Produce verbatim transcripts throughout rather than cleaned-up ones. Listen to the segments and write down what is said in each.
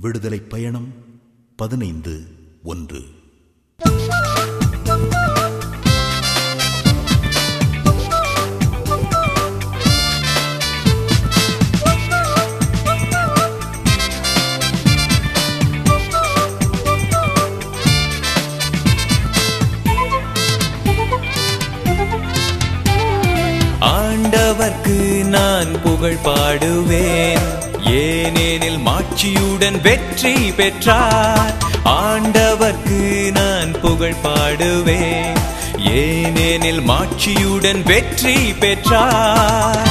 விடுதலை பயணம் பதினைந்து ஒன்று. ஆண்டவர்க்கு நான் புகழ் பாடுவேன், ஏனெனில் மாட்சியுடன் வெற்றி பெற்றார். ஆண்டவர்க்கு நான் புகழ் பாடுவேன், ஏனெனில் மாட்சியுடன் வெற்றி பெற்றார்.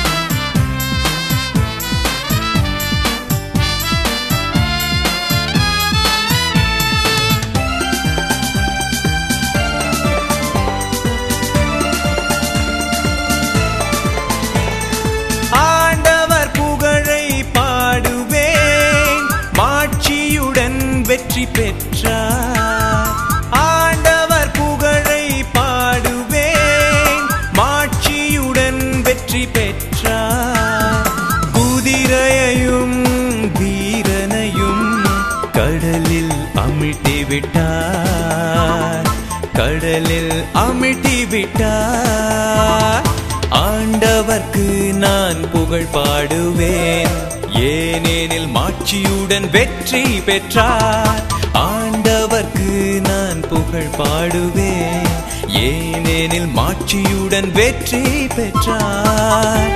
வெற்றி பெற்றார். ஆண்டவர் புகழை பாடுவேன், மாட்சியுடன் வெற்றி பெற்றார். குதிரையையும் வீரனையும் கடலில் அமிழ்த்தி விட்டார், கடலில் அமிழ்த்தி விட்டார். ஆண்டவர்க்கு நான் புகழ் பாடுவேன், ஏனெனில் மாட்சியுடன் வெற்றி பெற்றார். ஆண்டவர்க்கு நான் புகழ் பாடுவேன், ஏனெனில் மாட்சியுடன் வெற்றி பெற்றார்.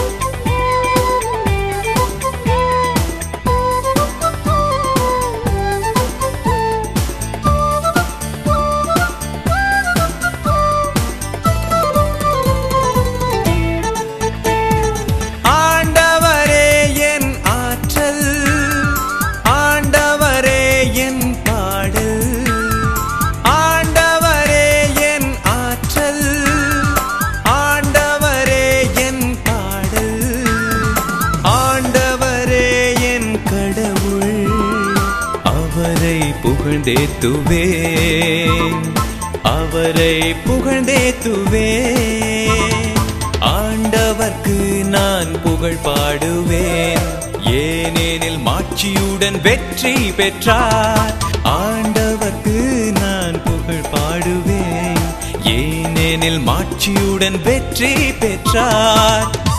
அவரை புகழ்ந்தேத்துவேன், அவரை புகழ்ந்தேத்துவேன். ஆண்டவர்க்கு நான் புகழ் பாடுவேன், ஏனெனில் மாட்சியுடன் வெற்றி பெற்றார். ஆண்டவர்க்கு நான் புகழ் பாடுவேன், ஏனெனில் மாட்சியுடன் வெற்றி பெற்றார்.